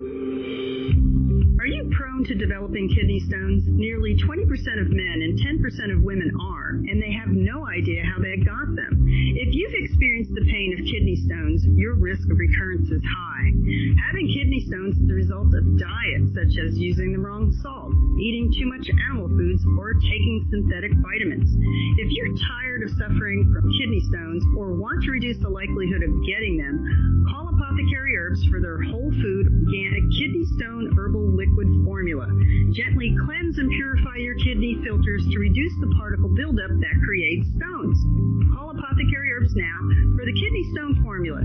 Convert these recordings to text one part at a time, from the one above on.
Are you prone to developing kidney stones? Nearly 20% of men and 10% of women are, and they have no idea how they got them. If you've experienced the pain of kidney stones, your risk of recurrence is high. Having kidney stones is the result of diets such as using the wrong salt, eating too much animal foods, or taking synthetic vitamins. If you're tired of suffering from kidney stones or want to reduce the likelihood of getting them, call Apothecary Herbs for their whole food, organic kidney stone herbal liquid formula. Gently cleanse and purify your kidney filters to reduce the particle buildup that creates stones. Call Apothecary Herbs now for the kidney stone formula,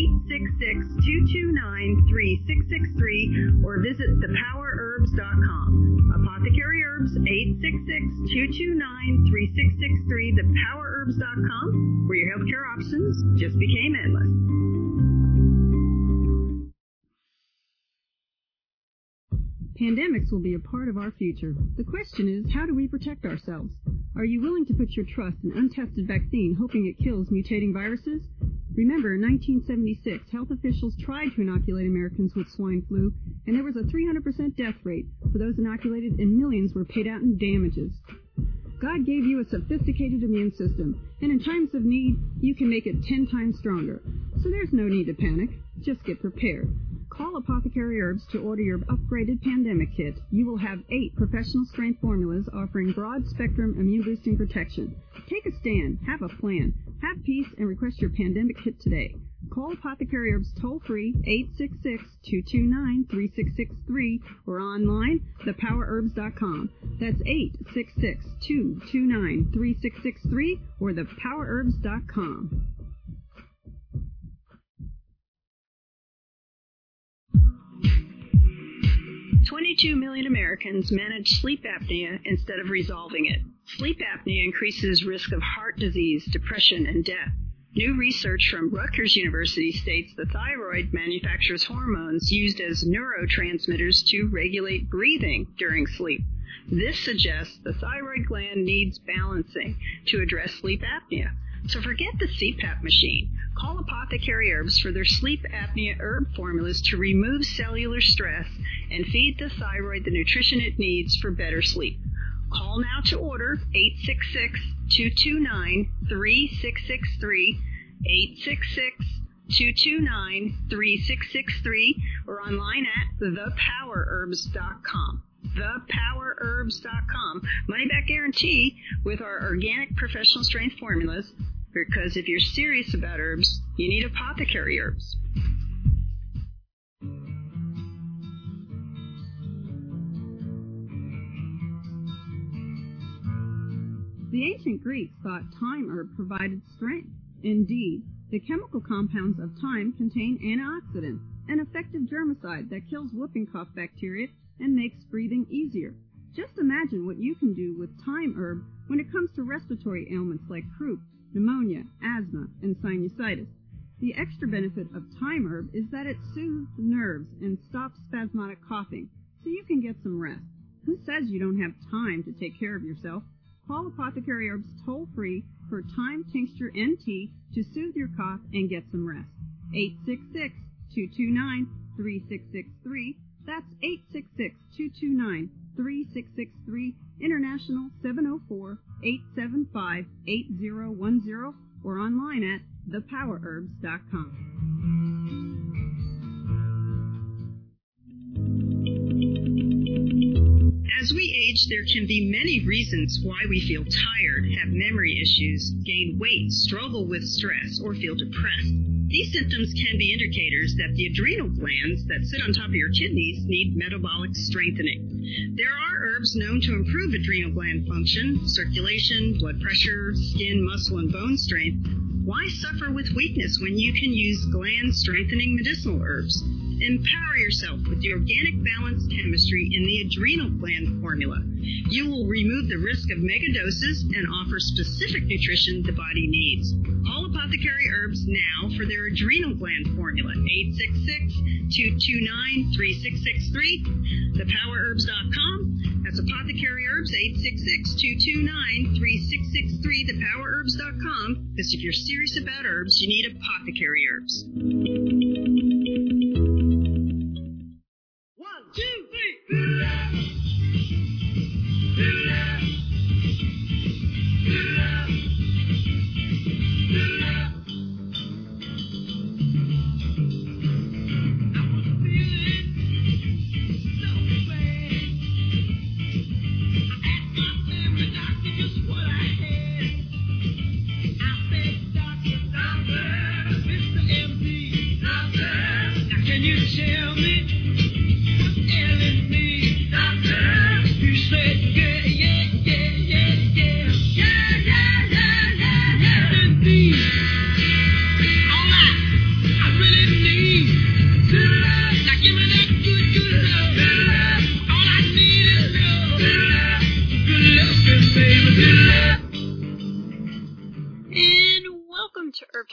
866-229-3663, or visit thepowerherbs.com. Apothecary Herbs, 866-229-3663, thepowerherbs.com, where your healthcare options just became endless. Pandemics will be a part of our future. The question is, how do we protect ourselves? Are you willing to put your trust in untested vaccine hoping it kills mutating viruses? Remember, in 1976, health officials tried to inoculate Americans with swine flu, and there was a 300% death rate for those inoculated, and millions were paid out in damages. God gave you a sophisticated immune system, and in times of need, you can make it 10 times stronger. So there's no need to panic. Just get prepared. Call Apothecary Herbs to order your upgraded pandemic kit. You will have 8 professional-strength formulas offering broad-spectrum immune-boosting protection. Take a stand, have a plan, have peace, and request your pandemic kit today. Call Apothecary Herbs toll-free, 866-229-3663, or online, thepowerherbs.com. That's 866-229-3663, or thepowerherbs.com. 22 million Americans manage sleep apnea instead of resolving it. Sleep apnea increases risk of heart disease, depression, and death. New research from Rutgers University states the thyroid manufactures hormones used as neurotransmitters to regulate breathing during sleep. This suggests the thyroid gland needs balancing to address sleep apnea. So forget the CPAP machine. Call Apothecary Herbs for their sleep apnea herb formulas to remove cellular stress and feed the thyroid the nutrition it needs for better sleep. Call now to order, 866-229-3663, 866-229-3663, or online at thepowerherbs.com. thepowerherbs.com. Money back guarantee with our organic professional strength formulas, because if you're serious about herbs, you need Apothecary Herbs. The ancient Greeks thought thyme herb provided strength. Indeed, the chemical compounds of thyme contain antioxidant, an effective germicide that kills whooping cough bacteria and makes breathing easier. Just imagine what you can do with thyme herb when it comes to respiratory ailments like croup, pneumonia, asthma, and sinusitis. The extra benefit of thyme herb is that it soothes the nerves and stops spasmodic coughing, so you can get some rest. Who says you don't have time to take care of yourself? Call Apothecary Herbs toll-free for Thyme Tincture NT to soothe your cough and get some rest. 866-229-3663. That's 866-229-3663. International 704-875-8010, or online at thepowerherbs.com. As we age, there can be many reasons why we feel tired, have memory issues, gain weight, struggle with stress, or feel depressed. These symptoms can be indicators that the adrenal glands that sit on top of your kidneys need metabolic strengthening. There are herbs known to improve adrenal gland function, circulation, blood pressure, skin, muscle, and bone strength. Why suffer with weakness when you can use gland-strengthening medicinal herbs? Empower yourself with the organic balanced chemistry in the adrenal gland formula. You will remove the risk of megadoses and offer specific nutrition the body needs. Call Apothecary Herbs now for their adrenal gland formula, 866-229-3663, thepowerherbs.com. That's Apothecary Herbs, 866-229-3663, thepowerherbs.com. Because if you're serious about herbs, you need Apothecary Herbs.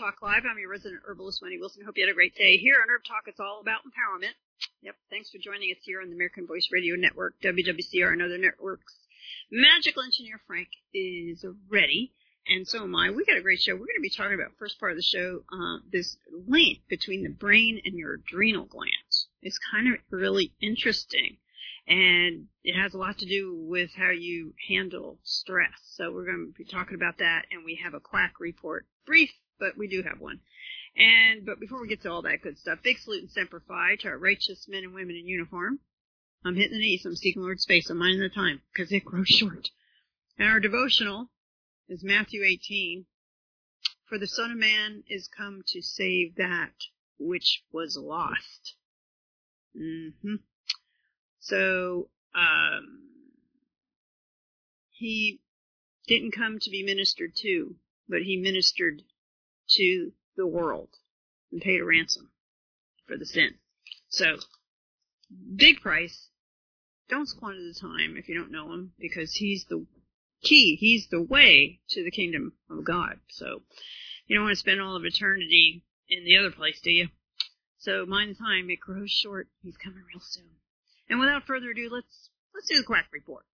Talk Live. I'm your resident herbalist, Wendy Wilson. Hope you had a great day. Here on Herb Talk, it's all about empowerment. Yep, thanks for joining us here on the American Voice Radio Network, WWCR, and other networks. Magical Engineer Frank is ready, and so am I. We got a great show. We're going to be talking about, first part of the show, this link between the brain and your adrenal glands. It's kind of really interesting, and it has a lot to do with how you handle stress. So we're going to be talking about that, and we have a quack report. Brief, but we do have one. But before we get to all that good stuff, big salute and semper fi to our righteous men and women in uniform. I'm hitting the knees. I'm seeking Lord's face. I'm minding the time because it grows short. And our devotional is Matthew 18. For the Son of Man is come to save that which was lost. So, he didn't come to be ministered to, but he ministered to the world and paid a ransom for the sin. So, big price. Don't squander the time if you don't know him, because he's the key. He's the way to the kingdom of God. So, you don't want to spend all of eternity in the other place, do you? So, mind the time. It grows short. He's coming real soon. And without further ado, let's do the quack report.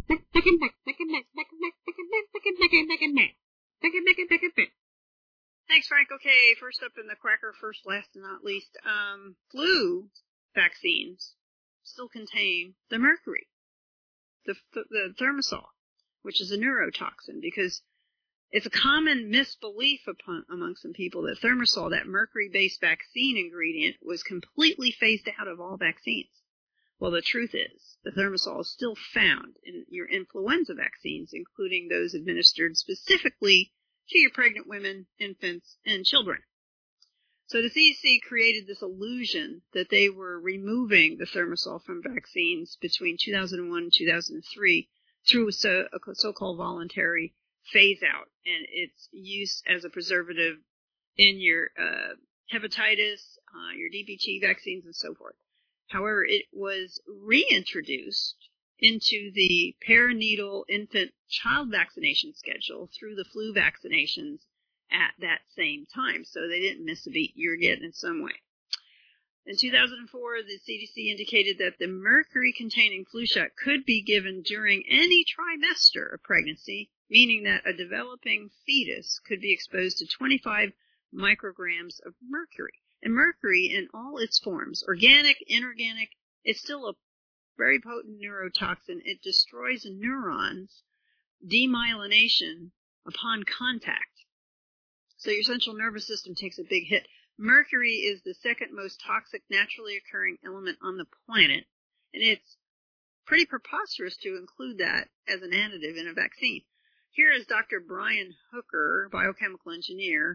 Thanks, Frank. Okay, first up in the quacker, first, last, and not least, flu vaccines still contain the mercury, the thimerosal, which is a neurotoxin, because it's a common misbelief among some people that thimerosal, that mercury-based vaccine ingredient, was completely phased out of all vaccines. Well, the truth is, the thimerosal is still found in your influenza vaccines, including those administered specifically to your pregnant women, infants, and children. So the CDC created this illusion that they were removing the thimerosal from vaccines between 2001 and 2003 through a so-called voluntary phase-out, and its use as a preservative in your hepatitis, your DPT vaccines, and so forth. However, it was reintroduced into the perinatal infant child vaccination schedule through the flu vaccinations at that same time. So they didn't miss a beat. You're getting it some way. In 2004, the CDC indicated that the mercury-containing flu shot could be given during any trimester of pregnancy, meaning that a developing fetus could be exposed to 25 micrograms of mercury. And mercury in all its forms, organic, inorganic, it's still a very potent neurotoxin. It destroys neurons, demyelination, upon contact. So your central nervous system takes a big hit. Mercury is the second most toxic naturally occurring element on the planet, and it's pretty preposterous to include that as an additive in a vaccine. Here is Dr. Brian Hooker, biochemical engineer,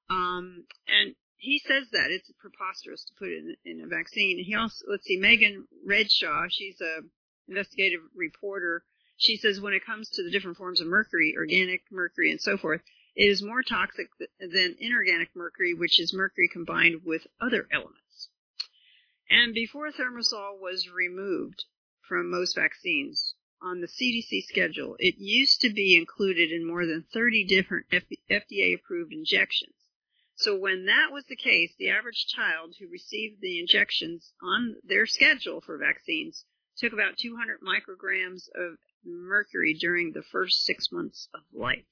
and he says that it's preposterous to put it in a vaccine. He also, Megan Redshaw, she's a investigative reporter. She says when it comes to the different forms of mercury, organic mercury and so forth, it is more toxic than inorganic mercury, which is mercury combined with other elements. And before thimerosal was removed from most vaccines on the CDC schedule, it used to be included in more than 30 different FDA-approved injections. So when that was the case, the average child who received the injections on their schedule for vaccines took about 200 micrograms of mercury during the first 6 months of life.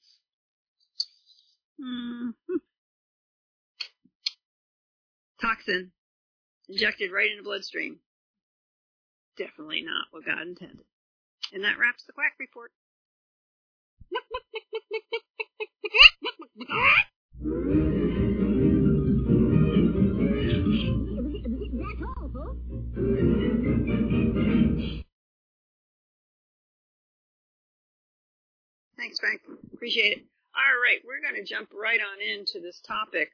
Toxin injected right in the bloodstream. Definitely not what God intended. And that wraps the quack report. That's all, folks. Thanks, Frank. Appreciate it. All right, we're going to jump right on into this topic.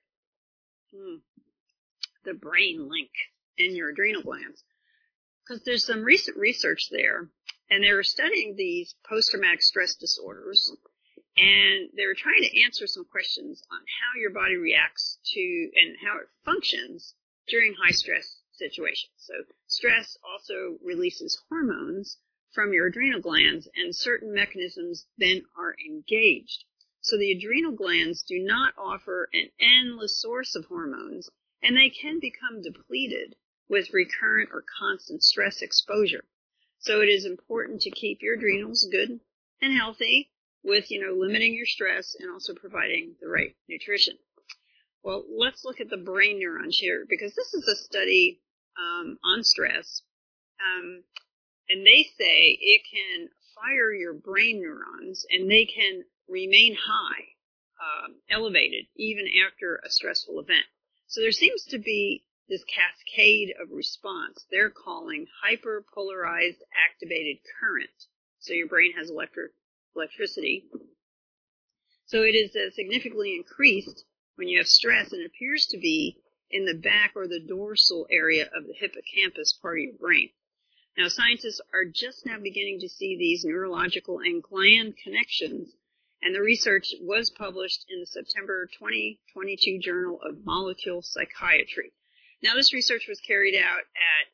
The brain link in your adrenal glands. Because there's some recent research there, and they were studying these post-traumatic stress disorders, and they were trying to answer some questions on how your body reacts to and how it functions during high-stress situations. So stress also releases hormones from your adrenal glands, and certain mechanisms then are engaged. So the adrenal glands do not offer an endless source of hormones, and they can become depleted with recurrent or constant stress exposure. So it is important to keep your adrenals good and healthy with, limiting your stress and also providing the right nutrition. Well, let's look at the brain neurons here, because this is a study on stress, and they say it can fire your brain neurons, and they can remain high, elevated, even after a stressful event. So there seems to be this cascade of response they're calling hyperpolarized activated current. So your brain has electricity. So it is significantly increased when you have stress, and it appears to be in the back or the dorsal area of the hippocampus part of your brain. Now, scientists are just now beginning to see these neurological and gland connections, and the research was published in the September 2022 Journal of Molecular Psychiatry. Now, this research was carried out at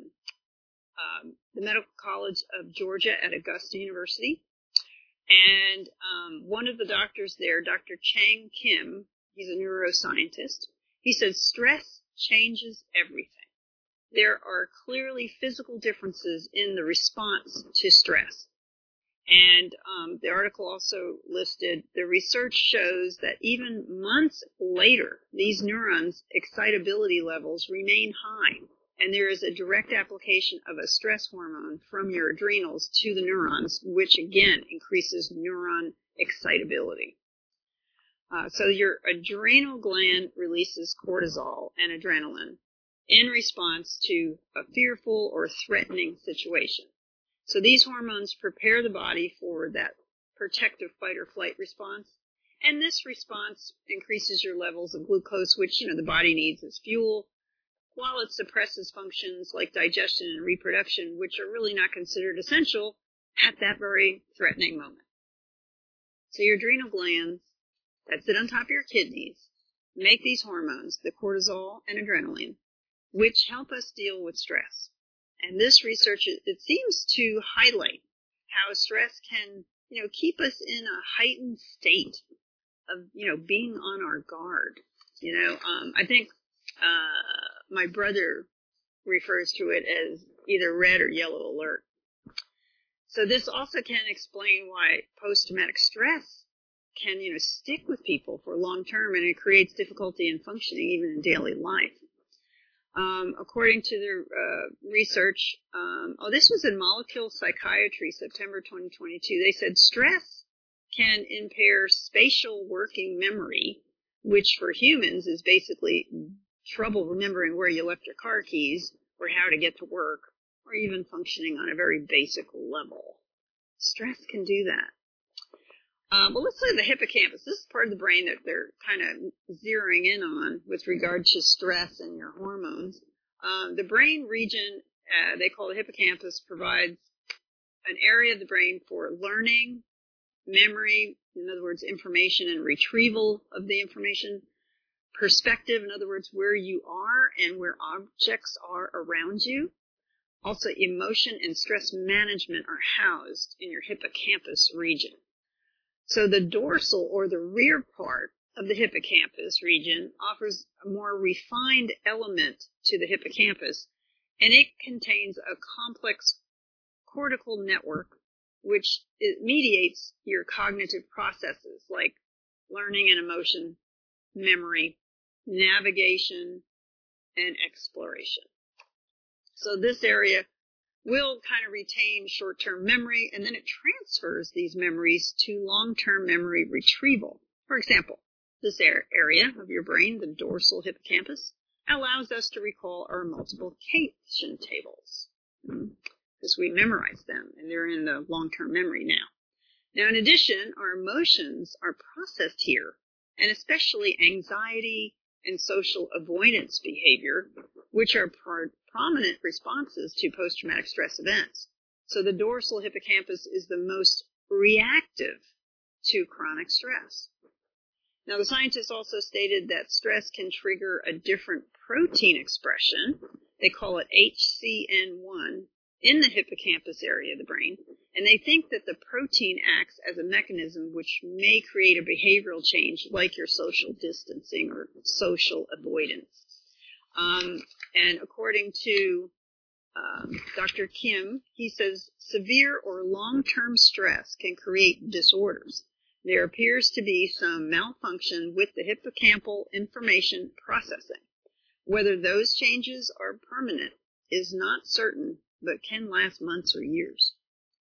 the Medical College of Georgia at Augusta University, and one of the doctors there, Dr. Chang Kim, he's a neuroscientist, he said stress changes everything. There are clearly physical differences in the response to stress. And the article also listed the research shows that even months later, these neurons' excitability levels remain high. And there is a direct application of a stress hormone from your adrenals to the neurons, which again increases neuron excitability. So your adrenal gland releases cortisol and adrenaline in response to a fearful or threatening situation. So these hormones prepare the body for that protective fight or flight response. And this response increases your levels of glucose, which, the body needs as fuel, while it suppresses functions like digestion and reproduction, which are really not considered essential at that very threatening moment. So your adrenal glands that sit on top of your kidneys make these hormones, the cortisol and adrenaline, which help us deal with stress. And this research, it seems to highlight how stress can, keep us in a heightened state of, being on our guard. I think my brother refers to it as either red or yellow alert. So this also can explain why post-traumatic stress can, stick with people for long term, and it creates difficulty in functioning even in daily life. According to the research, this was in Molecular Psychiatry, September 2022, they said stress can impair spatial working memory, which for humans is basically trouble remembering where you left your car keys or how to get to work or even functioning on a very basic level. Stress can do that. Well, let's look at the hippocampus. This is part of the brain that they're kind of zeroing in on with regard to stress and your hormones. The brain region, they call the hippocampus, provides an area of the brain for learning, memory, in other words, information and retrieval of the information, perspective, in other words, where you are and where objects are around you. Also, emotion and stress management are housed in your hippocampus region. So the dorsal or the rear part of the hippocampus region offers a more refined element to the hippocampus, and it contains a complex cortical network which mediates your cognitive processes like learning and emotion, memory, navigation, and exploration. So this area will kind of retain short-term memory, and then it transfers these memories to long-term memory retrieval. For example, this area of your brain, the dorsal hippocampus, allows us to recall our multiplication tables because we memorize them, and they're in the long-term memory now. Now, in addition, our emotions are processed here, and especially anxiety and social avoidance behavior, which are prominent responses to post-traumatic stress events. So the dorsal hippocampus is the most reactive to chronic stress. Now, the scientists also stated that stress can trigger a different protein expression. They call it HCN1, in the hippocampus area of the brain, and they think that the protein acts as a mechanism which may create a behavioral change like your social distancing or social avoidance. And according to Dr. Kim, he says severe or long-term stress can create disorders. There appears to be some malfunction with the hippocampal information processing. Whether those changes are permanent is not certain, but can last months or years.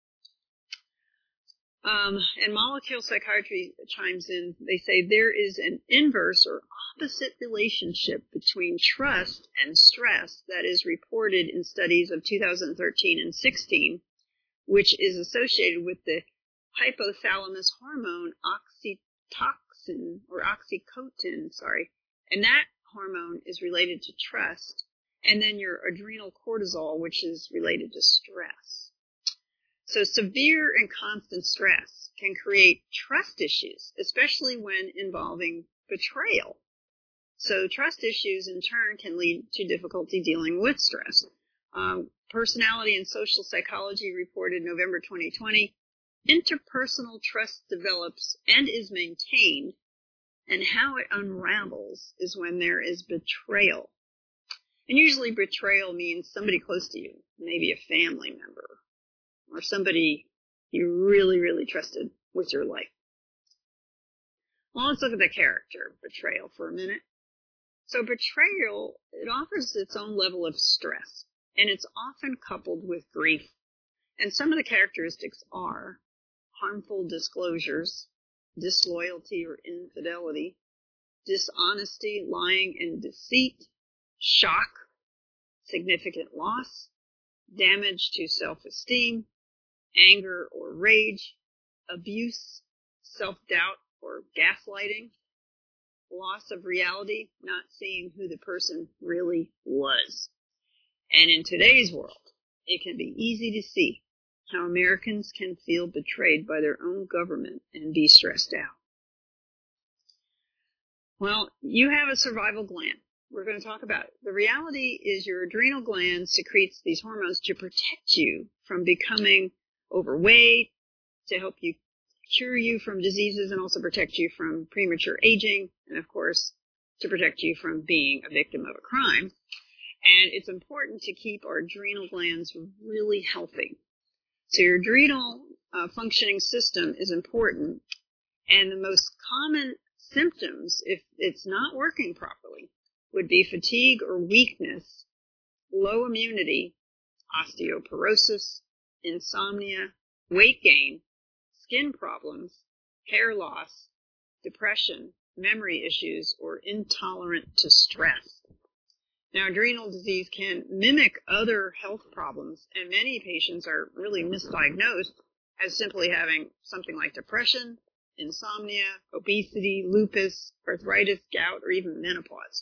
And Molecule Psychiatry chimes in. They say there is an inverse or opposite relationship between trust and stress that is reported in studies of 2013 and 16, which is associated with the hypothalamus hormone oxytocin, or oxytocin, and that hormone is related to trust, and then your adrenal cortisol, which is related to stress. So severe and constant stress can create trust issues, especially when involving betrayal. So trust issues in turn can lead to difficulty dealing with stress. Personality and Social Psychology reported November 2020, interpersonal trust develops and is maintained, and how it unravels is when there is betrayal. And usually betrayal means somebody close to you, maybe a family member, or somebody you really, really trusted with your life. Well, let's look at the character of betrayal for a minute. So betrayal, it offers its own level of stress, and it's often coupled with grief. And some of the characteristics are harmful disclosures, disloyalty or infidelity, dishonesty, lying, and deceit, shock, significant loss, damage to self-esteem, anger or rage, abuse, self-doubt or gaslighting, loss of reality, not seeing who the person really was. And in today's world, it can be easy to see how Americans can feel betrayed by their own government and be stressed out. Well, you have a survival gland. We're going to talk about it. The reality is your adrenal gland secretes these hormones to protect you from becoming overweight, to help you cure you from diseases, and also protect you from premature aging, and of course, to protect you from being a victim of a crime. And it's important to keep our adrenal glands really healthy. So your adrenal functioning system is important, and the most common symptoms, if it's not working properly, would be fatigue or weakness, low immunity, osteoporosis, insomnia, weight gain, skin problems, hair loss, depression, memory issues, or intolerant to stress. Now, adrenal disease can mimic other health problems, and many patients are really misdiagnosed as simply having something like depression, insomnia, obesity, lupus, arthritis, gout, or even menopause.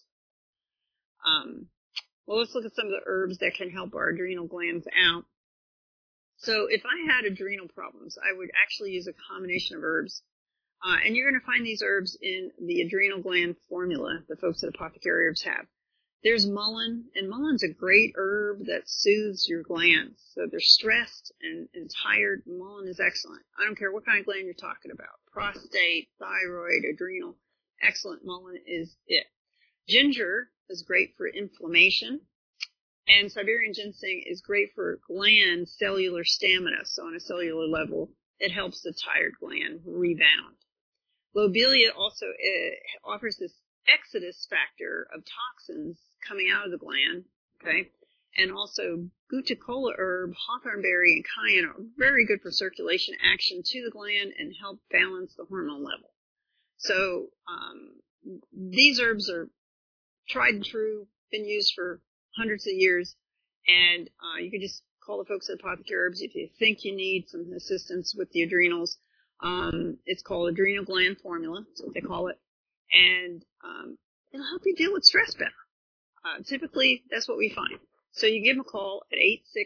Well, let's look at some of the herbs that can help our adrenal glands out. So if I had adrenal problems, I would actually use a combination of herbs. And you're going to find these herbs in the adrenal gland formula the folks at Apothecary Herbs have. There's mullein, and mulleine's a great herb that soothes your glands. So if they're stressed and tired, mullein is excellent. I don't care what kind of gland you're talking about. Prostate, thyroid, adrenal. Excellent. Mullein is it. Ginger is great for inflammation. And Siberian ginseng is great for gland cellular stamina. So on a cellular level, it helps the tired gland rebound. Lobelia also offers this exodus factor of toxins coming out of the gland, okay? And also Guticola herb, hawthornberry, and cayenne are very good for circulation action to the gland and help balance the hormone level. So these herbs are tried and true, been used for hundreds of years, and you can just call the folks at Apothecary Herbs if you think you need some assistance with the adrenals. It's called Adrenal Gland Formula, that's what they call it, and it'll help you deal with stress better. Typically, that's what we find. So you give them a call at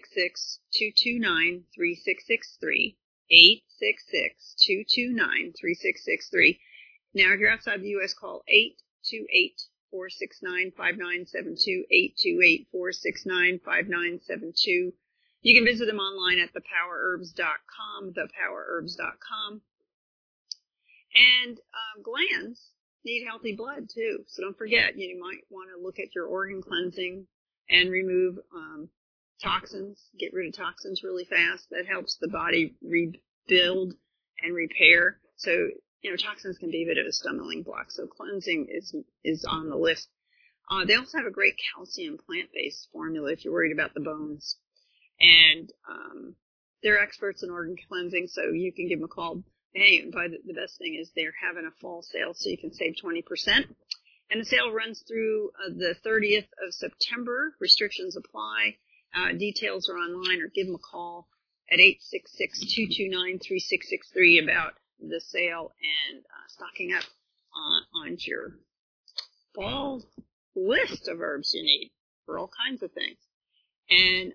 866-229-3663, 866-229-3663. Now, if you're outside the U.S., call 828-469-5972, 828-469-5972. You can visit them online at thepowerherbs.com, thepowerherbs.com. And glands need healthy blood, too. So don't forget, you might want to look at your organ cleansing and remove toxins, get rid of toxins really fast. That helps the body rebuild and repair. So, toxins can be a bit of a stumbling block. So cleansing is on the list. They also have a great calcium plant-based formula if you're worried about the bones. And they're experts in organ cleansing, so you can give them a call. Hey, the best thing is they're having a fall sale, so you can save 20%. And the sale runs through the 30th of September. Restrictions apply. Details are online, or give them a call at 866-229-3663 about the sale and stocking up on your fall list of herbs you need for all kinds of things. And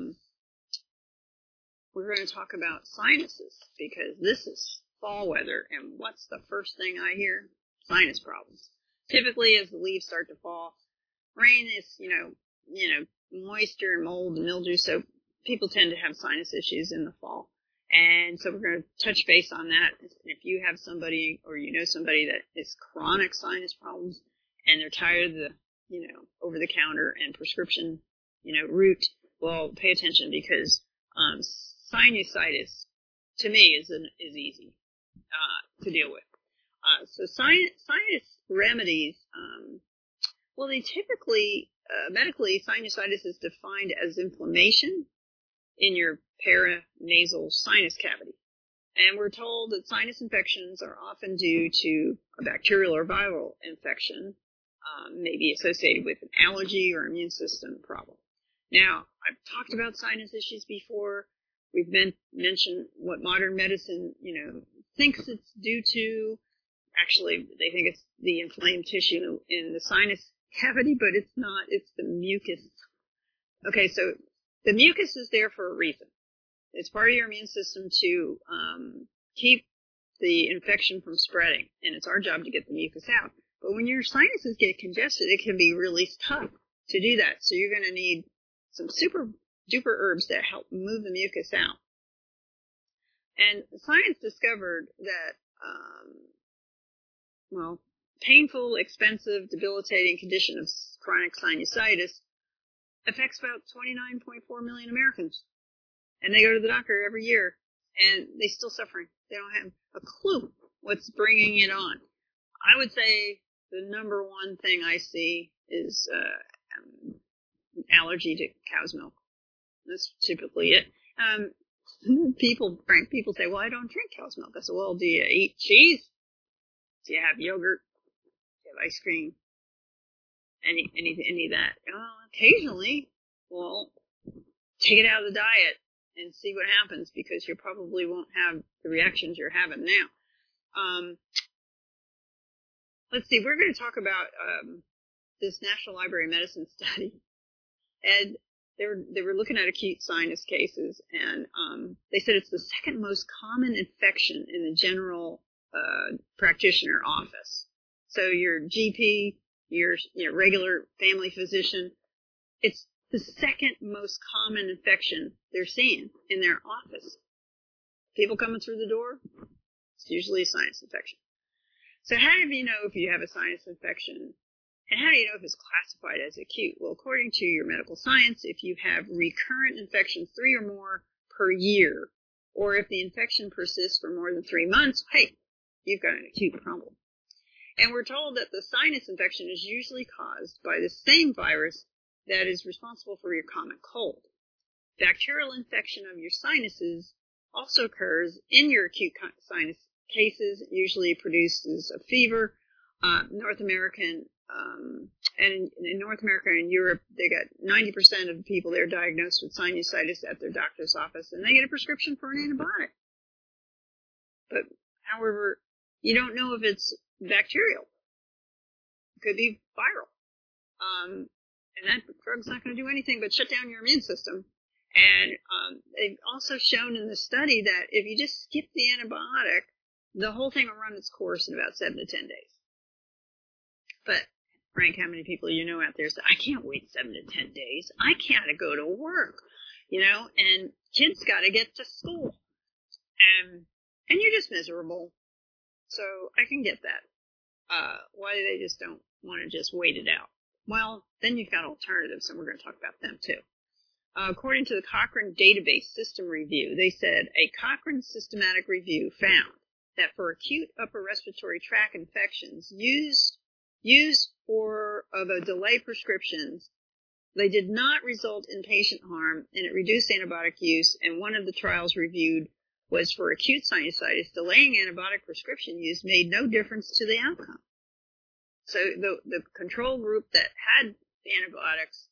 we're going to talk about sinuses, because this is fall weather, and what's the first thing I hear? Sinus problems. Typically, as the leaves start to fall, rain is, moisture and mold and mildew, so people tend to have sinus issues in the fall. And so we're going to touch base on that. If you have somebody, or you know somebody that is chronic sinus problems, and they're tired of the, over-the-counter and prescription, route, well, pay attention, because sinusitis, to me, is easy to deal with. So sinus remedies, they typically, medically, sinusitis is defined as inflammation in your paranasal sinus cavity. And we're told that sinus infections are often due to a bacterial or viral infection, maybe associated with an allergy or immune system problem. Now, I've talked about sinus issues before. We've mentioned what modern medicine, thinks it's due to. Actually, they think it's the inflamed tissue in the sinus cavity, but it's not. It's the mucus. Okay, so the mucus is there for a reason. It's part of your immune system to keep the infection from spreading, and it's our job to get the mucus out. But when your sinuses get congested, it can be really tough to do that. So you're going to need some super duper herbs that help move the mucus out. And science discovered that, painful, expensive, debilitating condition of chronic sinusitis affects about 29.4 million Americans. And they go to the doctor every year, and they're still suffering. They don't have a clue what's bringing it on. I would say the number one thing I see is allergy to cow's milk. That's typically it. People say, well, I don't drink cow's milk. I said, well, do you eat cheese? Do you have yogurt? Do you have ice cream? Any of that? Occasionally. Well, take it out of the diet and see what happens, because you probably won't have the reactions you're having now. Let's see, we're going to talk about this National Library of Medicine study. And they were looking at acute sinus cases, and they said it's the second most common infection in the general practitioner office. So your GP, your regular family physician, it's the second most common infection they're seeing in their office. People coming through the door, it's usually a sinus infection. So how do you know if you have a sinus infection? And how do you know if it's classified as acute? Well, according to your medical science, if you have recurrent infections 3 or more per year, or if the infection persists for more than 3 months, hey, you've got an acute problem. And we're told that the sinus infection is usually caused by the same virus that is responsible for your common cold. Bacterial infection of your sinuses also occurs in your acute sinus cases. It usually produces a fever. North American and in North America and Europe, they got 90% of the people there diagnosed with sinusitis at their doctor's office, and they get a prescription for an antibiotic. But, however, you don't know if it's bacterial. It could be viral. And that drug's not going to do anything but shut down your immune system. And they've also shown in the study that if you just skip the antibiotic, the whole thing will run its course in about 7 to 10 days. But, Frank, how many people you know out there say, I can't wait 7 to 10 days. I can't go to work. and kids got to get to school. And you're just miserable. So I can get that. Why they just don't want to just wait it out. Well, then you've got alternatives, and we're going to talk about them too. According to the Cochrane Database System Review, they said a Cochrane systematic review found that for acute upper respiratory tract infections used for the delay prescriptions, they did not result in patient harm, and it reduced antibiotic use. And one of the trials reviewed was for acute sinusitis. Delaying antibiotic prescription use made no difference to the outcome. So the control group that had the antibiotics,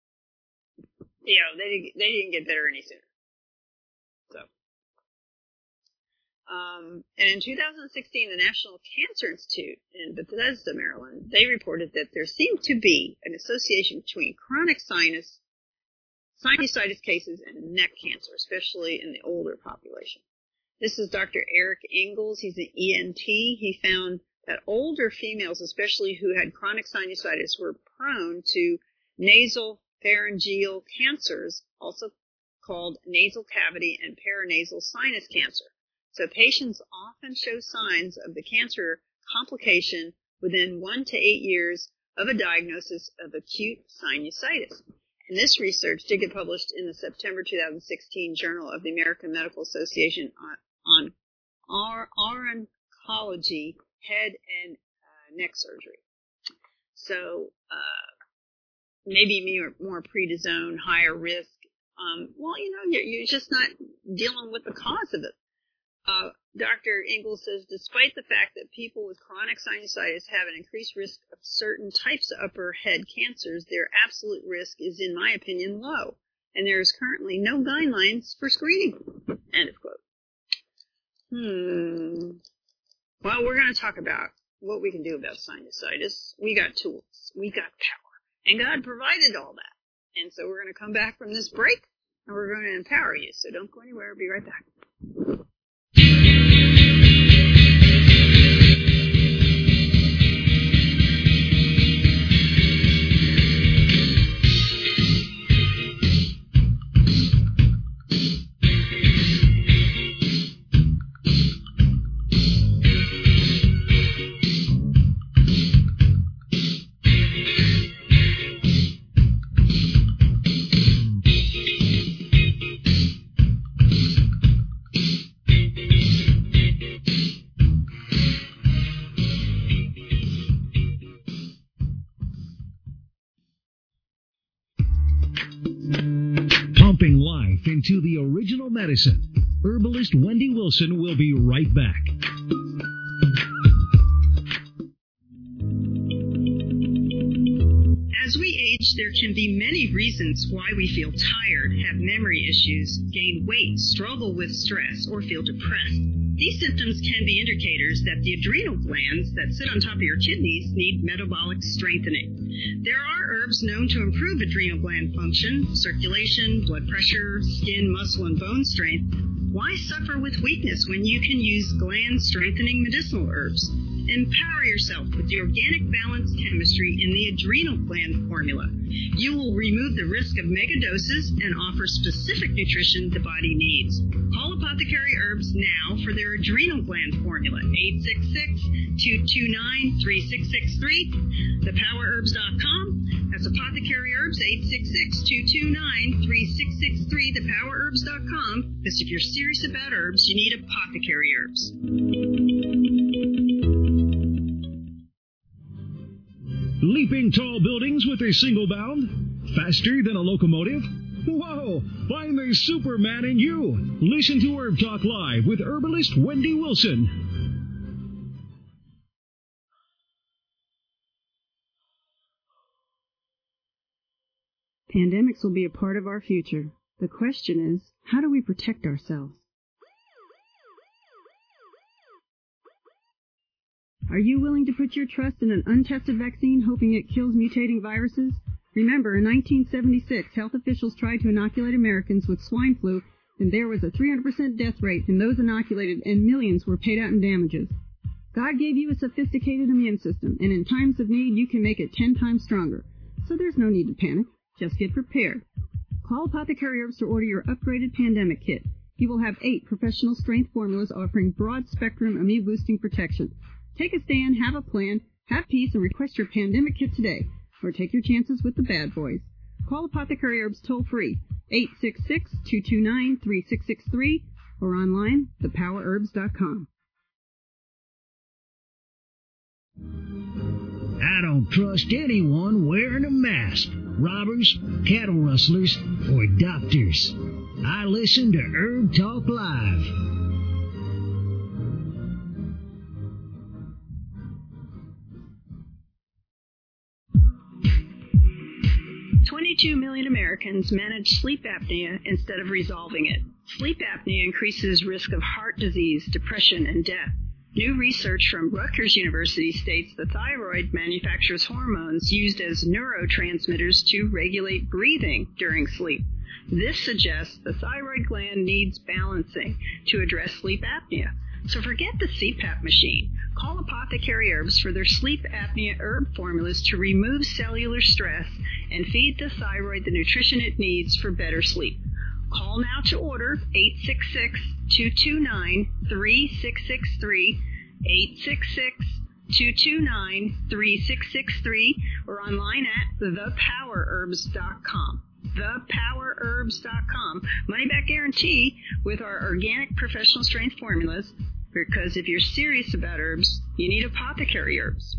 they didn't get better any sooner. So, and in 2016, the National Cancer Institute in Bethesda, Maryland, they reported that there seemed to be an association between chronic sinusitis cases and neck cancer, especially in the older population. This is Dr. Eric Ingalls. He's an ENT. He found that older females, especially who had chronic sinusitis, were prone to nasal pharyngeal cancers, also called nasal cavity and paranasal sinus cancer. So patients often show signs of the cancer complication within 1 to 8 years of a diagnosis of acute sinusitis. And this research did get published in the September 2016 Journal of the American Medical Association on oncology, head and neck surgery. So maybe more prednisone, higher risk. You're just not dealing with the cause of it. Dr. Ingalls says, despite the fact that people with chronic sinusitis have an increased risk of certain types of upper head cancers, their absolute risk is, in my opinion, low, and there is currently no guidelines for screening. End of quote. Well, we're going to talk about what we can do about sinusitis. We got tools. We got power. And God provided all that. And so we're going to come back from this break, and we're going to empower you. So don't go anywhere. I'll be right back. Pumping life into the original medicine. Herbalist Wendy Wilson will be right back. As we age, there can be many reasons why we feel tired, have memory issues, gain weight, struggle with stress, or feel depressed. These symptoms can be indicators that the adrenal glands that sit on top of your kidneys need metabolic strengthening. There are herbs known to improve adrenal gland function, circulation, blood pressure, skin, muscle, and bone strength. Why suffer with weakness when you can use gland-strengthening medicinal herbs? Empower yourself with the organic balanced chemistry in the adrenal gland formula. You will remove the risk of megadoses and offer specific nutrition the body needs. Call Apothecary Herbs now for their adrenal gland formula, 866-229-3663, thepowerherbs.com. That's Apothecary Herbs, 866-229-3663, thepowerherbs.com. Because if you're serious about herbs, you need Apothecary Herbs. Leaping tall buildings with a single bound? Faster than a locomotive? Whoa! Find the Superman in you! Listen to Herb Talk Live with herbalist Wendy Wilson. Pandemics will be a part of our future. The question is, how do we protect ourselves? Are you willing to put your trust in an untested vaccine hoping it kills mutating viruses? Remember, in 1976, health officials tried to inoculate Americans with swine flu, and there was a 300% death rate in those inoculated, and millions were paid out in damages. God gave you a sophisticated immune system, and in times of need, you can make it 10 times stronger. So there's no need to panic. Just get prepared. Call Apothecary Herbs to order your upgraded pandemic kit. You will have 8 professional strength formulas offering broad-spectrum immune-boosting protection. Take a stand, have a plan, have peace, and request your pandemic kit today. Or take your chances with the bad boys. Call Apothecary Herbs toll-free, 866-229-3663, or online, thepowerherbs.com. I don't trust anyone wearing a mask. Robbers, cattle rustlers, or doctors. I listen to Herb Talk Live. 22 million Americans manage sleep apnea instead of resolving it. Sleep apnea increases risk of heart disease, depression, and death. New research from Rutgers University states the thyroid manufactures hormones used as neurotransmitters to regulate breathing during sleep. This suggests the thyroid gland needs balancing to address sleep apnea. So forget the CPAP machine. Call Apothecary Herbs for their sleep apnea herb formulas to remove cellular stress and feed the thyroid the nutrition it needs for better sleep. Call now to order 866-229-3663, 866-229-3663, or online at thepowerherbs.com. thepowerherbs.com. Money back guarantee with our organic professional strength formulas, because if you're serious about herbs, you need Apothecary Herbs.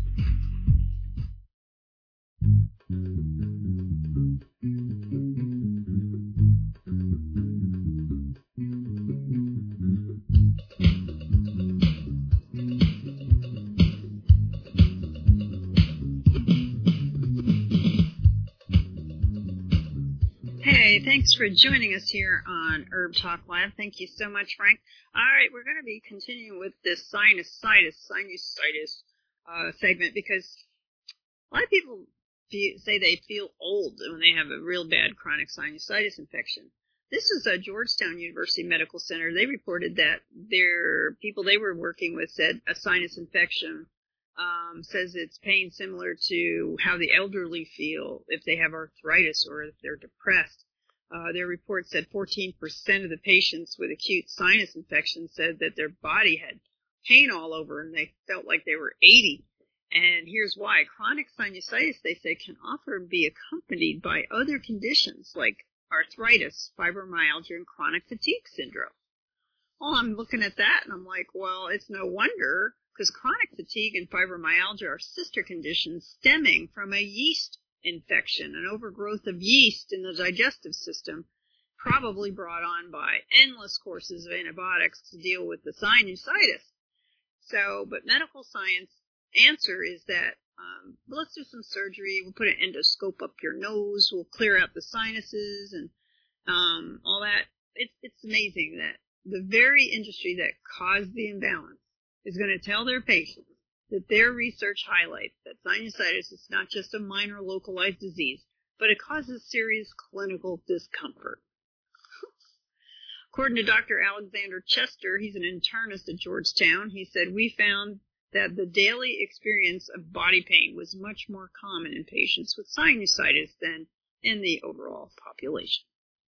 Hey, thanks for joining us here on Herb Talk Live. Thank you so much, Frank. All right, we're going to be continuing with this sinusitis segment, because a lot of people say they feel old when they have a real bad chronic sinusitis infection. This was a Georgetown University Medical Center. They reported that their people they were working with said a sinus infection says it's pain similar to how the elderly feel if they have arthritis or if they're depressed. Their report said 14% of the patients with acute sinus infection said that their body had pain all over and they felt like they were 80. And here's why. Chronic sinusitis, they say, can often be accompanied by other conditions like arthritis, fibromyalgia, and chronic fatigue syndrome. Well, I'm looking at that and I'm like, well, it's no wonder, because chronic fatigue and fibromyalgia are sister conditions stemming from a yeast infection, an overgrowth of yeast in the digestive system, probably brought on by endless courses of antibiotics to deal with the sinusitis. So, but medical science answer is that let's do some surgery, we'll put an endoscope up your nose, we'll clear out the sinuses and all that. It's amazing that the very industry that caused the imbalance is going to tell their patients that their research highlights that sinusitis is not just a minor localized disease, but it causes serious clinical discomfort. According to Dr. Alexander Chester, he's an internist at Georgetown, he said, we found that the daily experience of body pain was much more common in patients with sinusitis than in the overall population.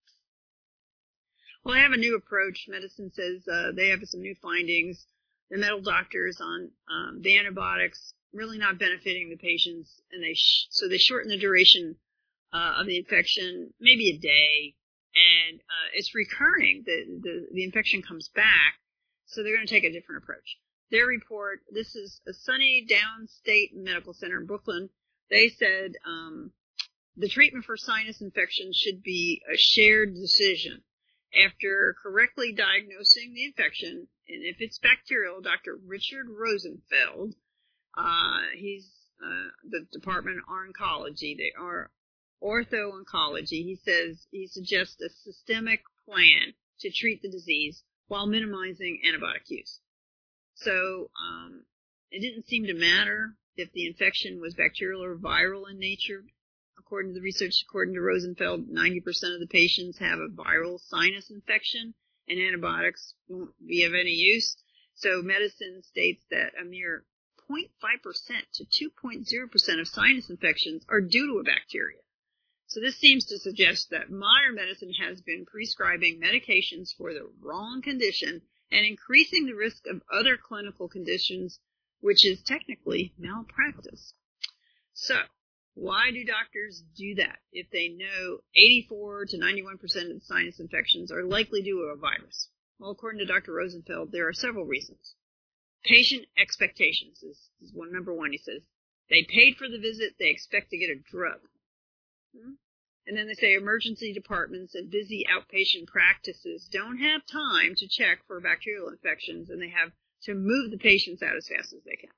Well, I have a new approach. Medicine says they have some new findings. The medical doctors on the antibiotics really not benefiting the patients, and so they shorten the duration of the infection, maybe a day, and it's recurring. The infection comes back, so they're going to take a different approach. Their report, this is a Sunny Downstate Medical Center in Brooklyn. They said the treatment for sinus infection should be a shared decision. After correctly diagnosing the infection, and if it's bacterial, Dr. Richard Rosenfeld, he's the Department of Oncology, they are ortho-oncology. He suggests a systemic plan to treat the disease while minimizing antibiotic use. So it didn't seem to matter if the infection was bacterial or viral in nature. According to the research, according to Rosenfeld, 90% of the patients have a viral sinus infection, and antibiotics won't be of any use. So medicine states that a mere 0.5% to 2.0% of sinus infections are due to a bacteria. So this seems to suggest that modern medicine has been prescribing medications for the wrong condition and increasing the risk of other clinical conditions, which is technically malpractice. So, why do doctors do that if they know 84 to 91% of the sinus infections are likely due to a virus? Well, according to Dr. Rosenfeld, there are several reasons. Patient expectations is number one. He says, they paid for the visit, they expect to get a drug. And then they say emergency departments and busy outpatient practices don't have time to check for bacterial infections, and they have to move the patients out as fast as they can.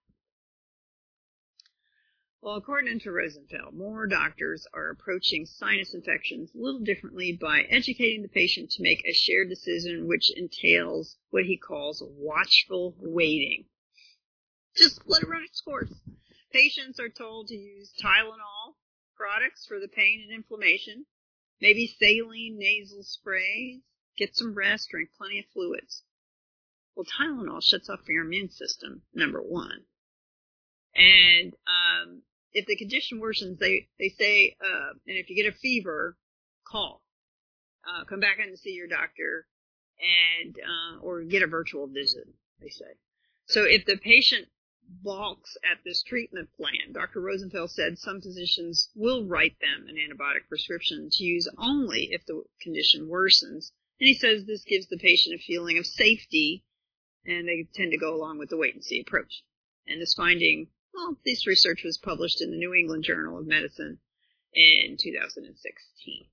Well, according to Rosenfeld, more doctors are approaching sinus infections a little differently by educating the patient to make a shared decision, which entails what he calls watchful waiting. Just let it run its course. Patients are told to use Tylenol products for the pain and inflammation, maybe saline nasal sprays, get some rest, drink plenty of fluids. Well, Tylenol shuts off your immune system, number one. And if the condition worsens, they say, and if you get a fever, call. Come back in to see your doctor, and or get a virtual visit, they say. So if the patient balks at this treatment plan, Dr. Rosenfeld said some physicians will write them an antibiotic prescription to use only if the condition worsens. And he says this gives the patient a feeling of safety, and they tend to go along with the wait-and-see approach. And this finding, well, this research was published in the New England Journal of Medicine in 2016.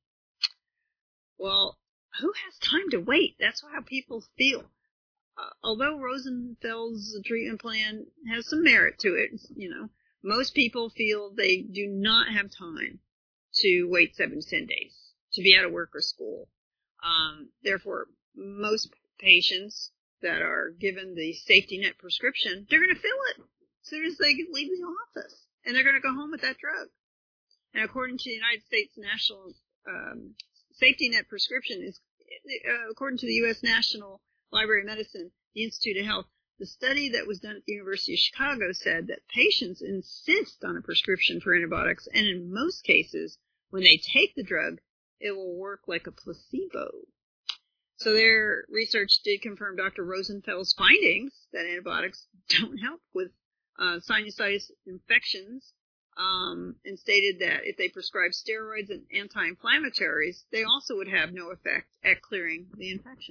Well, who has time to wait? That's how people feel. Although Rosenfeld's treatment plan has some merit to it, most people feel they do not have time to wait 7 to 10 days to be out of work or school. Therefore, most patients that are given the safety net prescription, they're going to fill it as soon as they leave the office, and they're going to go home with that drug. And according to the United States National Safety Net prescription, according to the U.S. National Library of Medicine, the Institute of Health, the study that was done at the University of Chicago said that patients insist on a prescription for antibiotics, and in most cases, when they take the drug, it will work like a placebo. So their research did confirm Dr. Rosenfeld's findings that antibiotics don't help with sinusitis infections, and stated that if they prescribe steroids and anti-inflammatories, they also would have no effect at clearing the infection.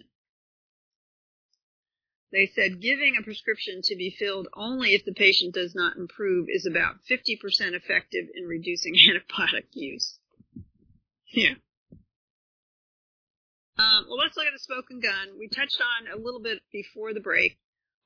They said giving a prescription to be filled only if the patient does not improve is about 50% effective in reducing antibiotic use. Yeah. Well, let's look at the smoking gun. We touched on a little bit before the break.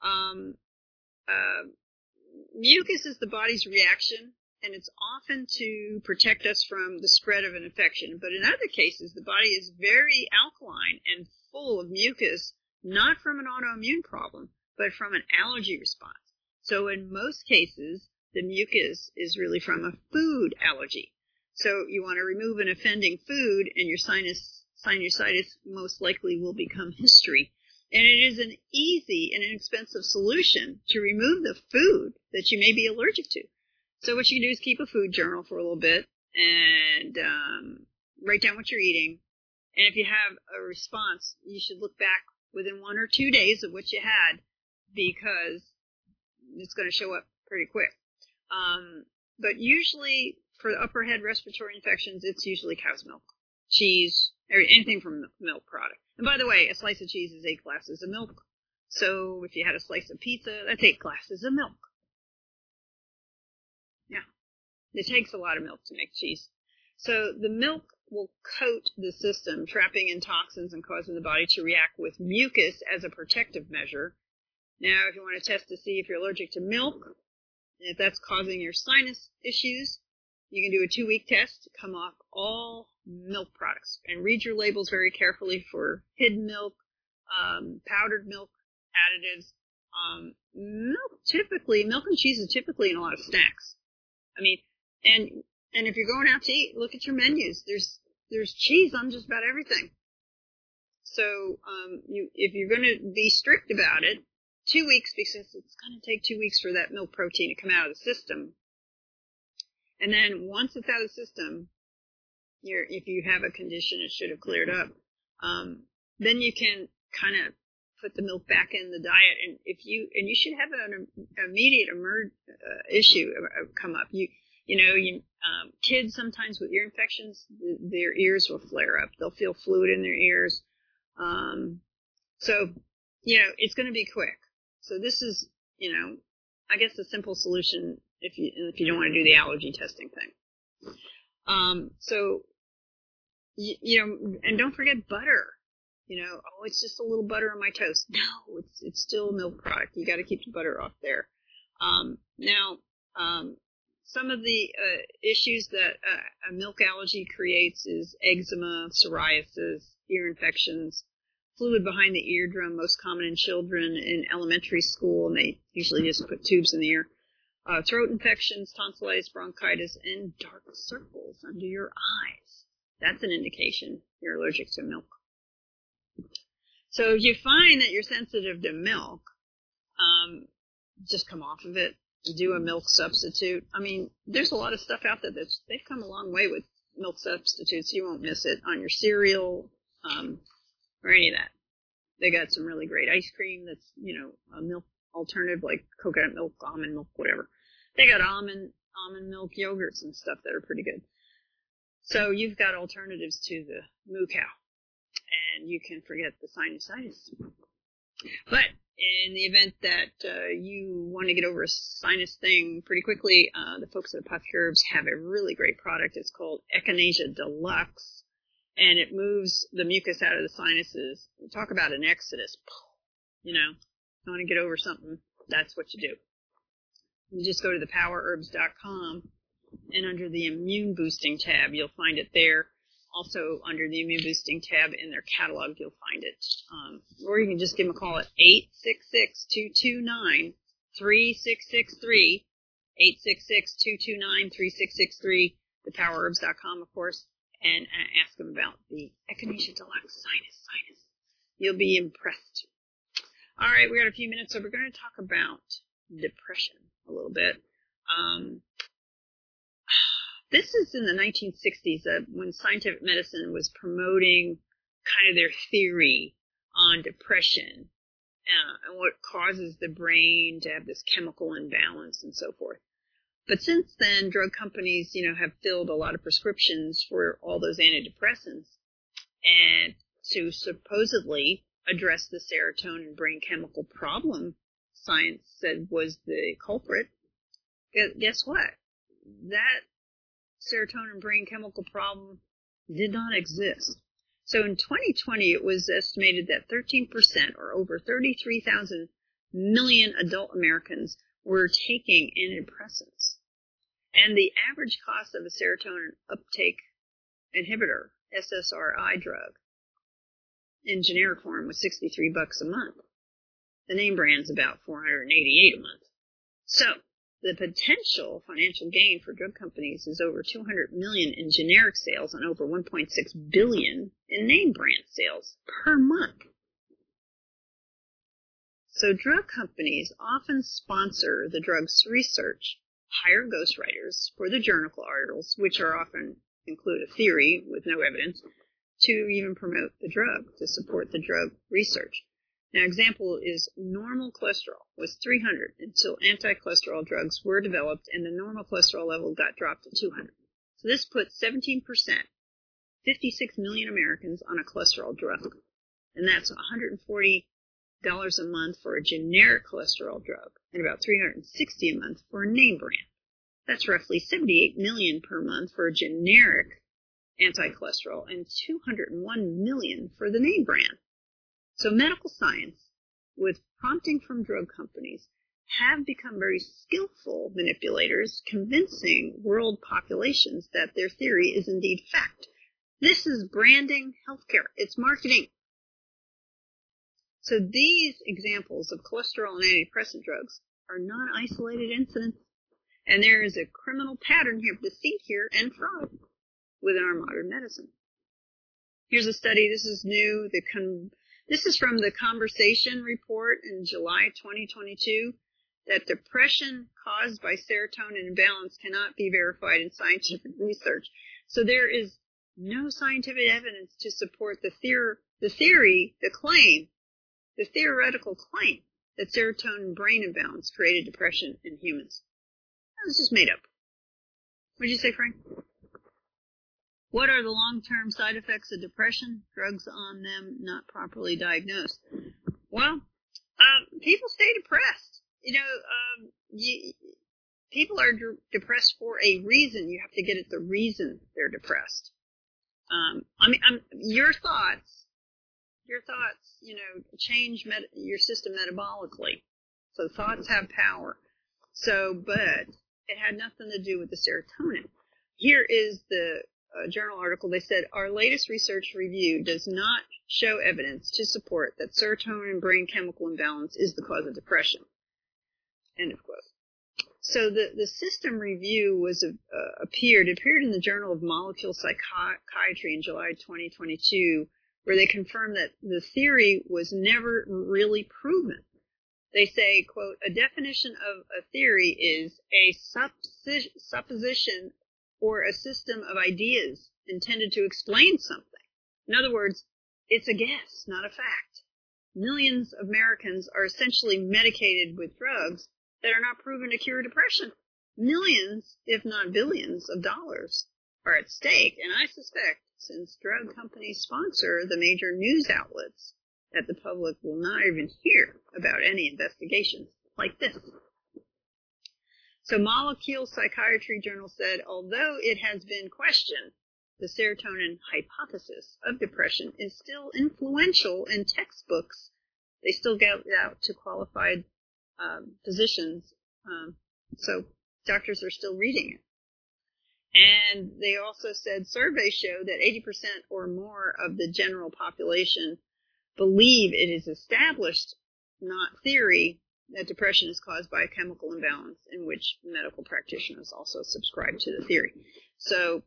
Mucus is the body's reaction, and it's often to protect us from the spread of an infection. But in other cases, the body is very alkaline and full of mucus, not from an autoimmune problem, but from an allergy response. So in most cases, the mucus is really from a food allergy. So you want to remove an offending food, and your sinusitis most likely will become history. And it is an easy and inexpensive solution to remove the food that you may be allergic to. So what you can do is keep a food journal for a little bit and write down what you're eating. And if you have a response, you should look back within 1 or 2 days of what you had, because it's going to show up pretty quick. But usually for upper head respiratory infections, it's usually cow's milk, cheese, or anything from milk product. And by the way, a slice of cheese is 8 glasses of milk. So if you had a slice of pizza, that's 8 glasses of milk. Yeah. It takes a lot of milk to make cheese. So the milk will coat the system, trapping in toxins and causing the body to react with mucus as a protective measure. Now, if you want to test to see if you're allergic to milk, and if that's causing your sinus issues, you can do a 2-week test to come off all milk products and read your labels very carefully for hidden milk, powdered milk additives. Milk and cheese is typically in a lot of snacks. I mean, and if you're going out to eat, look at your menus. There's cheese on just about everything. So, if you're going to be strict about it, 2 weeks, because it's going to take 2 weeks for that milk protein to come out of the system. And then once it's out of the system, if you have a condition, it should have cleared up. Then you can kind of put the milk back in the diet, and you should have an immediate issue come up. Kids sometimes with ear infections, their ears will flare up. They'll feel fluid in their ears. So it's going to be quick. So this is, I guess a simple solution if you don't want to do the allergy testing thing. And don't forget butter. It's just a little butter on my toast. No, it's still a milk product. You got to keep the butter off there. Some of the issues that a milk allergy creates is eczema, psoriasis, ear infections, fluid behind the eardrum, most common in children in elementary school, and they usually just put tubes in the ear. Throat infections, tonsillitis, bronchitis, and dark circles under your eyes. That's an indication you're allergic to milk. So if you find that you're sensitive to milk, just come off of it. Do a milk substitute. I mean, there's a lot of stuff out there they've come a long way with milk substitutes. You won't miss it on your cereal, or any of that. They got some really great ice cream that's, a milk alternative like coconut milk, almond milk, whatever. They got almond milk yogurts and stuff that are pretty good. So you've got alternatives to the moo cow. And you can forget the sinusitis. But in the event that you want to get over a sinus thing pretty quickly, the folks at Apothecaries have a really great product. It's called Echinacea Deluxe, and it moves the mucus out of the sinuses. Talk about an exodus. You want to get over something, that's what you do. You just go to thepowerherbs.com, and under the immune boosting tab, you'll find it there. Also, under the immune boosting tab in their catalog, you'll find it. Or you can just give them a call at 866-229-3663, 866-229-3663, thepowerherbs.com, of course, and ask them about the Echinacea Deluxe sinus. You'll be impressed. All right, we got a few minutes, so we're going to talk about depression a little bit. This is in the 1960s when scientific medicine was promoting kind of their theory on depression and what causes the brain to have this chemical imbalance and so forth. But since then, drug companies, have filled a lot of prescriptions for all those antidepressants, and to supposedly address the serotonin brain chemical problem science said was the culprit. Guess what? That serotonin brain chemical problem did not exist. So in 2020, it was estimated that 13%, or over 33,000 million adult Americans, were taking antidepressants. And the average cost of a serotonin uptake inhibitor, SSRI drug, in generic form was $63 a month. The name brand's about $488 a month. So the potential financial gain for drug companies is over $200 million in generic sales and over $1.6 billion in name brand sales per month. So drug companies often sponsor the drug's research, hire ghostwriters for the journal articles, which are often include a theory with no evidence, to even promote the drug, to support the drug research. Now, example is normal cholesterol was 300 until anti-cholesterol drugs were developed and the normal cholesterol level got dropped to 200. So this puts 17%, 56 million Americans on a cholesterol drug. And that's $140 a month for a generic cholesterol drug and about $360 a month for a name brand. That's roughly 78 million per month for a generic anti-cholesterol and 201 million for the name brand. So medical science, with prompting from drug companies, have become very skillful manipulators, convincing world populations that their theory is indeed fact. This is branding healthcare. It's marketing. So these examples of cholesterol and antidepressant drugs are not isolated incidents. And there is a criminal pattern here, deceit here, and fraud within our modern medicine. Here's a study. This is new. This is from the Conversation report in July 2022, that depression caused by serotonin imbalance cannot be verified in scientific research. So there is no scientific evidence to support the theoretical claim that serotonin brain imbalance created depression in humans. That was just made up. What did you say, Frank? What are the long-term side effects of depression? Drugs on them not properly diagnosed. Well, people stay depressed. People are depressed for a reason. You have to get at the reason they're depressed. Your thoughts, change your system metabolically. So thoughts have power. But it had nothing to do with the serotonin. Here is the journal article. They said, our latest research review does not show evidence to support that serotonin brain chemical imbalance is the cause of depression. End of quote. So the system review appeared in the Journal of Molecular Psychiatry in July 2022, where they confirmed that the theory was never really proven. They say, quote, a definition of a theory is a supposition or a system of ideas intended to explain something. In other words, it's a guess, not a fact. Millions of Americans are essentially medicated with drugs that are not proven to cure depression. Millions, if not billions, of dollars are at stake, and I suspect, since drug companies sponsor the major news outlets, that the public will not even hear about any investigations like this. So Molecular Psychiatry Journal said, although it has been questioned, the serotonin hypothesis of depression is still influential in textbooks. They still get out to qualified physicians, so doctors are still reading it. And they also said surveys show that 80% or more of the general population believe it is established, not theory, that depression is caused by a chemical imbalance, in which medical practitioners also subscribe to the theory. So,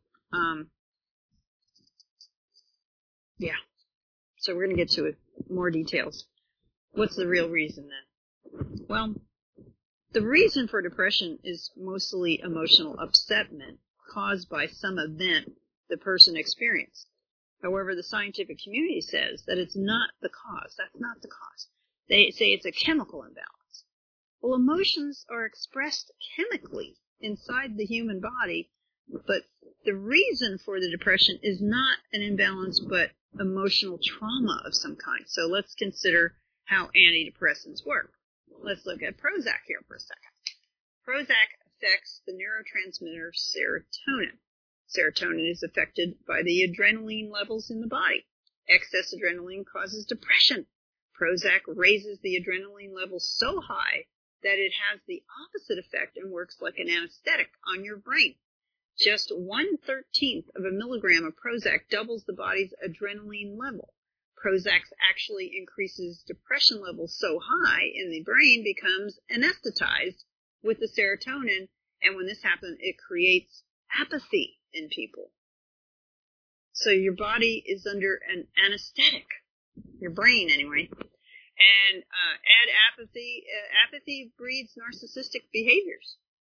so we're going to get to it, more details. What's the real reason then? Well, the reason for depression is mostly emotional upsetment caused by some event the person experienced. However, the scientific community says that it's not the cause. That's not the cause. They say it's a chemical imbalance. Well, emotions are expressed chemically inside the human body, but the reason for the depression is not an imbalance, but emotional trauma of some kind. So let's consider how antidepressants work. Let's look at Prozac here for a second. Prozac affects the neurotransmitter serotonin. Serotonin is affected by the adrenaline levels in the body. Excess adrenaline causes depression. Prozac raises the adrenaline levels so high that it has the opposite effect and works like an anesthetic on your brain. Just 1/13 of a milligram of Prozac doubles the body's adrenaline level. Prozac actually increases depression levels so high in the brain becomes anesthetized with the serotonin, and when this happens, it creates apathy in people. So your body is under an anesthetic, your brain anyway, and add apathy. Apathy breeds narcissistic behaviors.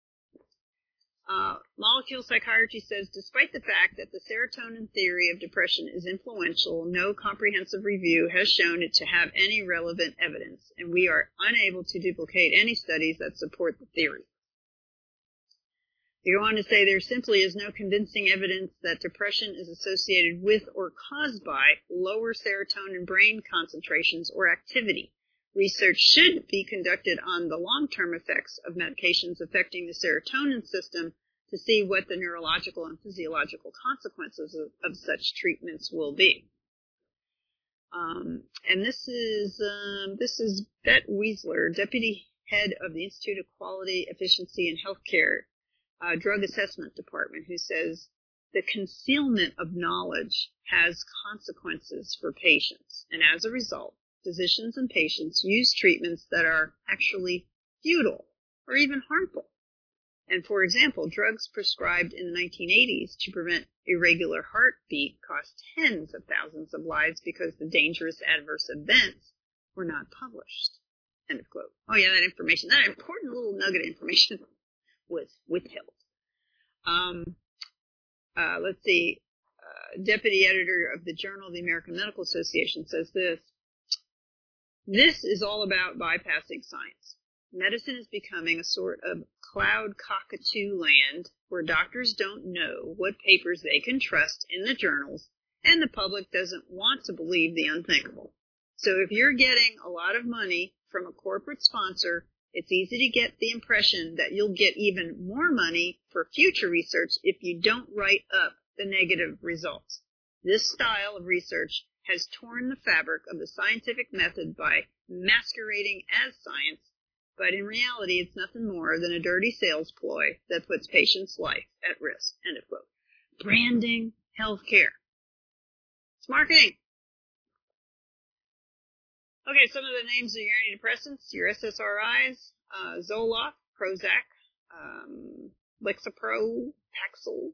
Molecular Psychiatry says, despite the fact that the serotonin theory of depression is influential, no comprehensive review has shown it to have any relevant evidence, and we are unable to duplicate any studies that support the theory. They go on to say there simply is no convincing evidence that depression is associated with or caused by lower serotonin brain concentrations or activity. Research should be conducted on the long-term effects of medications affecting the serotonin system to see what the neurological and physiological consequences of such treatments will be. And this is Bette Wiesler, Deputy Head of the Institute of Quality, Efficiency, and Healthcare Drug Assessment Department, who says the concealment of knowledge has consequences for patients, and as a result, physicians and patients use treatments that are actually futile or even harmful. And for example, drugs prescribed in the 1980s to prevent irregular heartbeat cost tens of thousands of lives because the dangerous adverse events were not published. End of quote. Oh yeah, that important little nugget of information was withheld. Let's see. deputy editor of the Journal of the American Medical Association, says this: "This is all about bypassing science. Medicine is becoming a sort of cloud cockatoo land where doctors don't know what papers they can trust in the journals, and the public doesn't want to believe the unthinkable. So if you're getting a lot of money from a corporate sponsor, it's easy to get the impression that you'll get even more money for future research if you don't write up the negative results. This style of research has torn the fabric of the scientific method by masquerading as science, but in reality it's nothing more than a dirty sales ploy that puts patients' life at risk." End of quote. Branding healthcare. It's marketing. Okay, some of the names of your antidepressants, your SSRIs, Zoloft, Prozac, Lexapro, Paxil.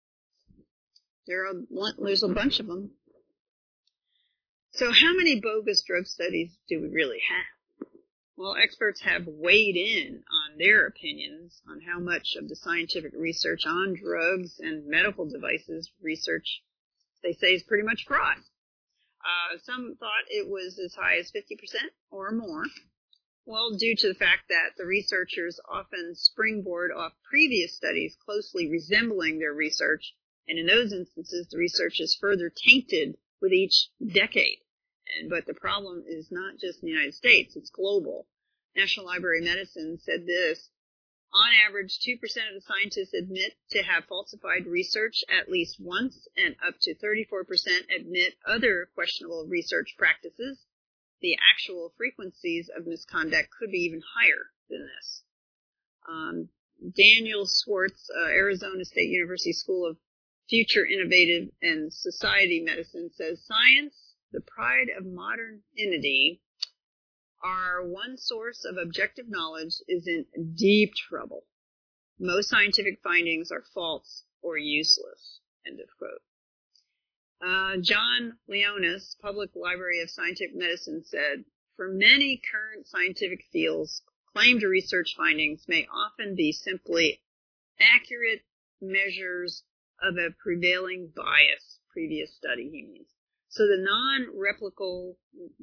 There's a bunch of them. So how many bogus drug studies do we really have? Well, experts have weighed in on their opinions on how much of the scientific research on drugs and medical devices research they say is pretty much fraud. Some thought it was as high as 50% or more. Well, due to the fact that the researchers often springboard off previous studies closely resembling their research, and in those instances the research is further tainted with each decade. But the problem is not just in the United States, it's global. National Library of Medicine said this: "On average, 2% of the scientists admit to have falsified research at least once, and up to 34% admit other questionable research practices. The actual frequencies of misconduct could be even higher than this." Daniel Swartz, Arizona State University School of Future Innovative and Society Medicine, says science, the pride of modernity, our one source of objective knowledge, is in deep trouble. Most scientific findings are false or useless. End of quote. John Leonis, Public Library of Scientific Medicine, said, "For many current scientific fields, claimed research findings may often be simply accurate measures of a prevailing bias." Previous study, he means. So the non-replicable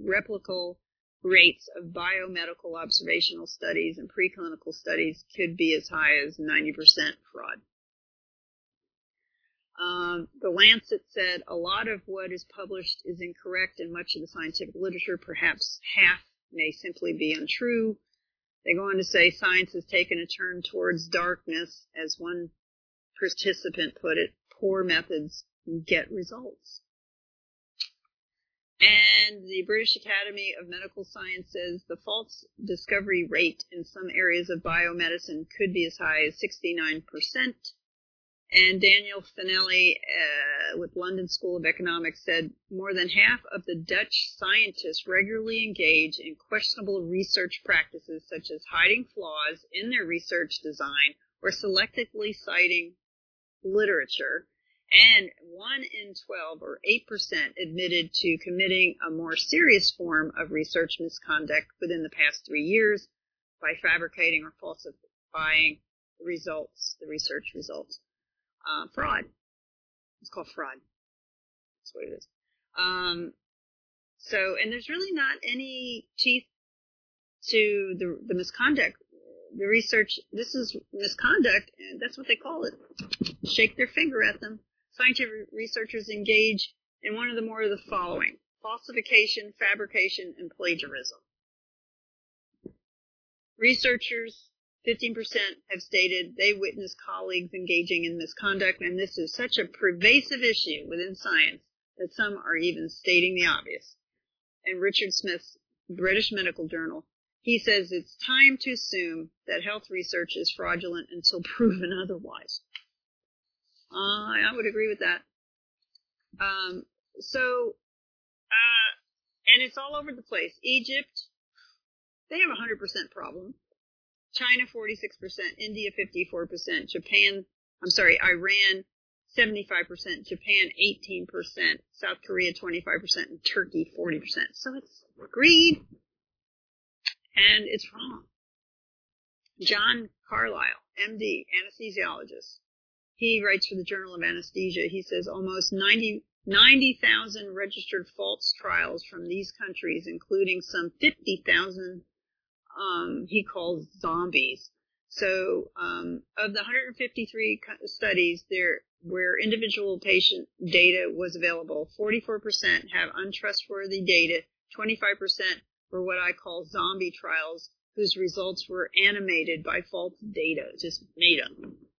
rates of biomedical observational studies and preclinical studies could be as high as 90% fraud. The Lancet said a lot of what is published is incorrect in much of the scientific literature. Perhaps half may simply be untrue. They go on to say science has taken a turn towards darkness. As one participant put it, poor methods get results. And the British Academy of Medical Science says the false discovery rate in some areas of biomedicine could be as high as 69%. And Daniel Finelli with London School of Economics said more than half of the Dutch scientists regularly engage in questionable research practices, such as hiding flaws in their research design or selectively citing literature. And 1 in 12, or 8%, admitted to committing a more serious form of research misconduct within the past 3 years by fabricating or falsifying the research results. Fraud. It's called fraud. That's what it is. And there's really not any teeth to the misconduct. The research, this is misconduct, and that's what they call it. Shake their finger at them. Scientific researchers engage in one of the more of the following: falsification, fabrication, and plagiarism. Researchers, 15%, have stated they witnessed colleagues engaging in misconduct, and this is such a pervasive issue within science that some are even stating the obvious. And Richard Smith's British Medical Journal, he says it's time to assume that health research is fraudulent until proven otherwise. I would agree with that. And it's all over the place. Egypt, they have a 100% problem. China, 46%. India, 54%. Iran, 75%. Japan, 18%. South Korea, 25%. And Turkey, 40%. So it's greed. And it's wrong. John Carlisle, MD, anesthesiologist, He writes for the Journal of Anesthesia. He says almost 90,000 registered false trials from these countries, including some 50,000 he calls zombies. So of the 153 studies there where individual patient data was available, 44% have untrustworthy data, 25% were what I call zombie trials, whose results were animated by false data, just made up.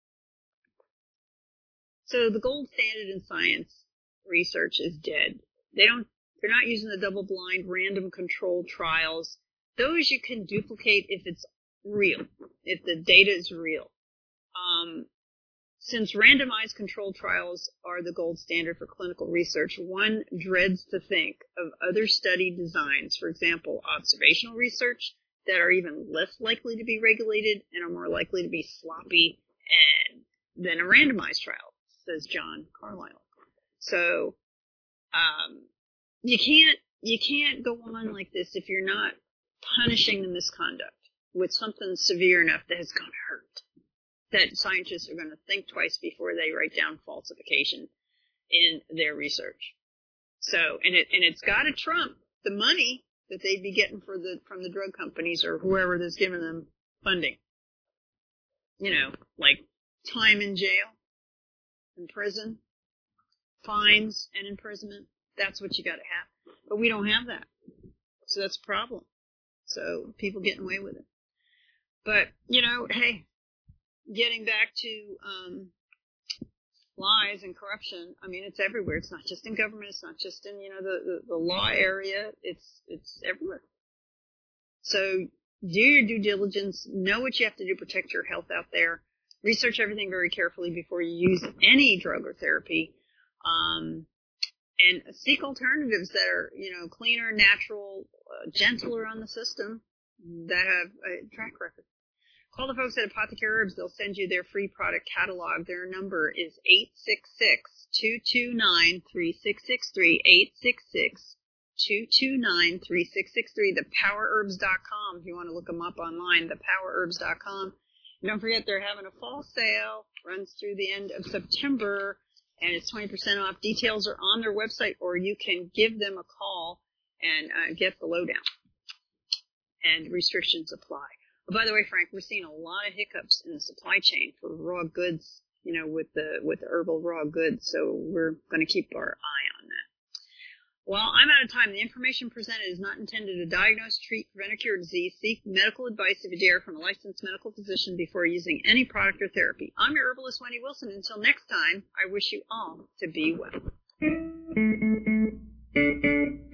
So the gold standard in science research is dead. They're not using the double-blind, random controlled trials. Those you can duplicate if it's real, if the data is real. Since randomized controlled trials are the gold standard for clinical research, one dreads to think of other study designs, for example, observational research, that are even less likely to be regulated and are more likely to be sloppy than a randomized trial, says John Carlisle. So you can't go on like this if you're not punishing the misconduct with something severe enough that it's going to hurt, that scientists are going to think twice before they write down falsification in their research. So, and it's got to trump the money that they'd be getting from the drug companies or whoever that's giving them funding. You know, like time in jail, in prison, fines and imprisonment. That's what you got to have. But we don't have that. So that's a problem. So people getting away with it. But, you know, hey, getting back to lies and corruption, I mean, it's everywhere. It's not just in government. It's not just in, you know, the law area. It's everywhere. So do your due diligence. Know what you have to do to protect your health out there. Research everything very carefully before you use any drug or therapy. And seek alternatives that are, you know, cleaner, natural, gentler on the system, that have a track record. Call the folks at Apothecary Herbs. They'll send you their free product catalog. Their number is 866-229-3663, 866-229-3663, thepowerherbs.com if you want to look them up online, thepowerherbs.com. And don't forget they're having a fall sale, runs through the end of September, and it's 20% off. Details are on their website, or you can give them a call and get the lowdown. And restrictions apply. Oh, by the way, Frank, we're seeing a lot of hiccups in the supply chain for raw goods, you know, with the herbal raw goods. So we're going to keep our eye on that. Well, I'm out of time. The information presented is not intended to diagnose, treat, prevent, or cure disease. Seek medical advice if you dare from a licensed medical physician before using any product or therapy. I'm your herbalist, Wendy Wilson. Until next time, I wish you all to be well.